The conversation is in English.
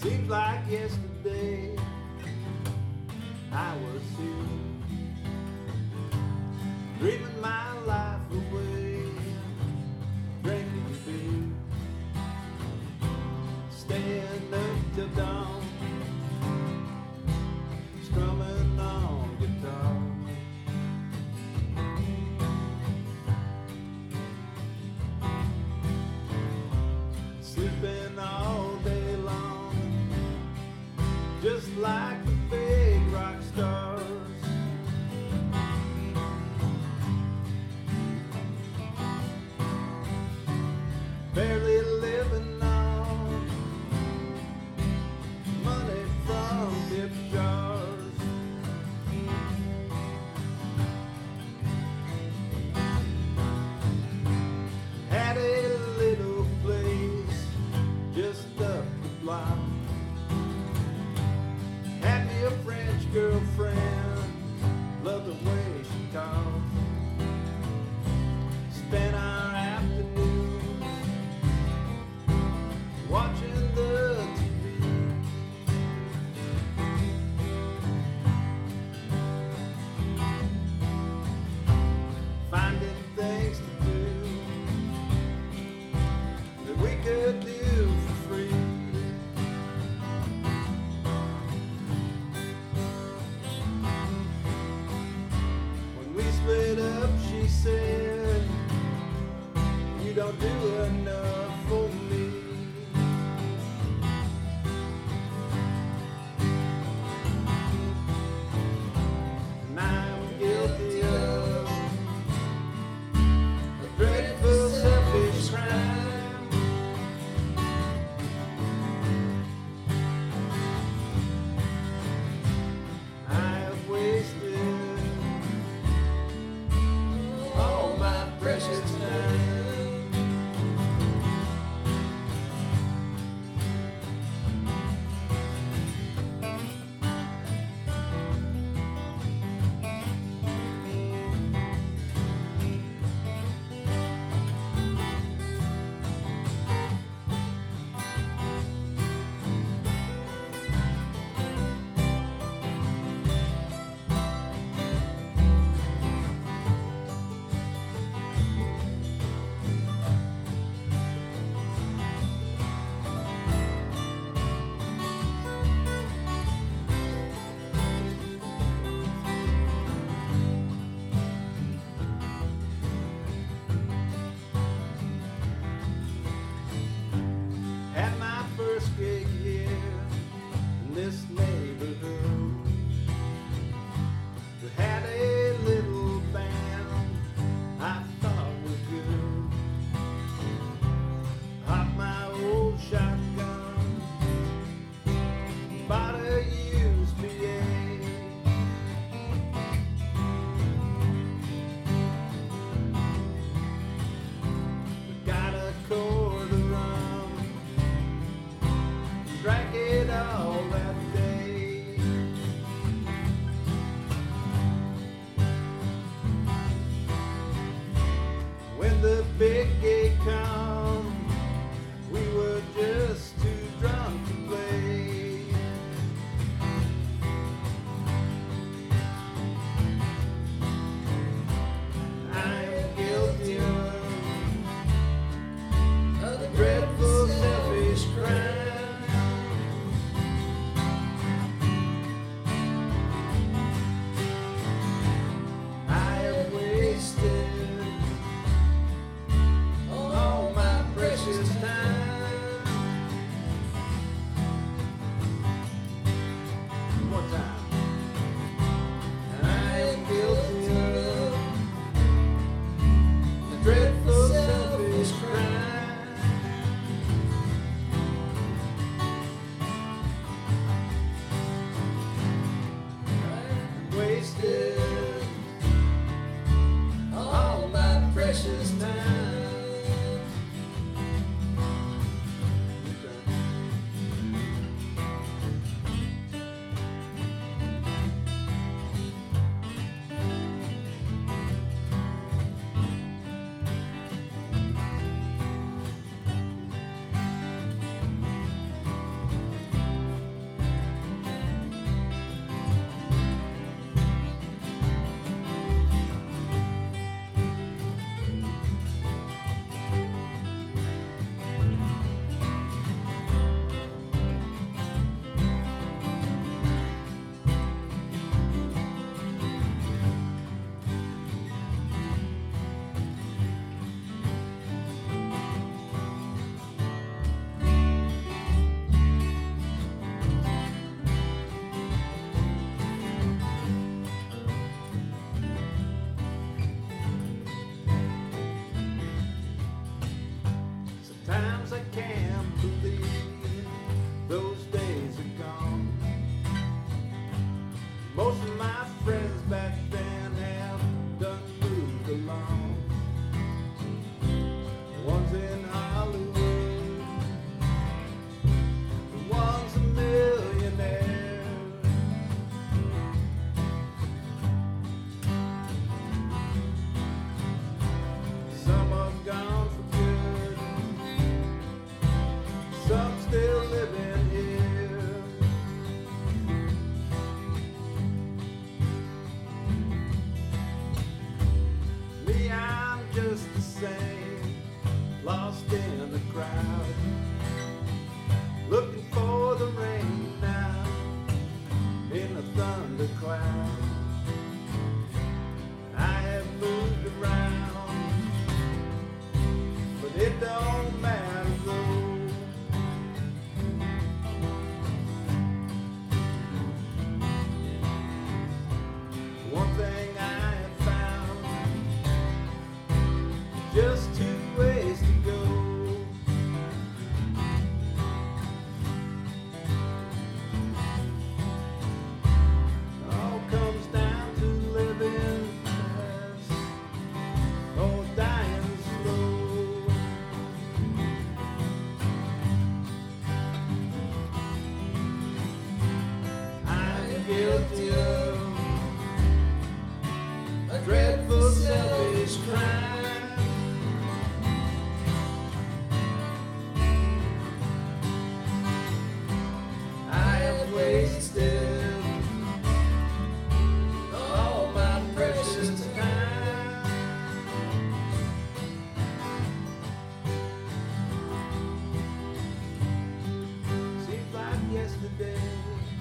Seems like yesterday I was here, dreaming my life away, drinking beer, staying up till dawn, strumming on guitar. Sleeping all day long, just like the big rock stars. Barely living on money from tip jars. Had a little place just up the block. Had me a French girlfriend, loved the way she talked. Spent our afternoons watching the TV. Finding things to do that we could do for free. When we split up, she said, "You don't do enough for me." And I'm guilty of a dreadful selfish crime. I have wasted all my precious time. Had my first gig here in this neighborhood. We had a little band I thought was good. Hopped my old shotgun, bought a used PA. We got a quart of rum, drank it all that day. When the big gig come, we were just too drunk to play. I am guilty of the dreadful selfish crime. I have wasted all my precious time. One more time. I am guilty of the dreadful selfish crime. I wasted all my precious time. bed.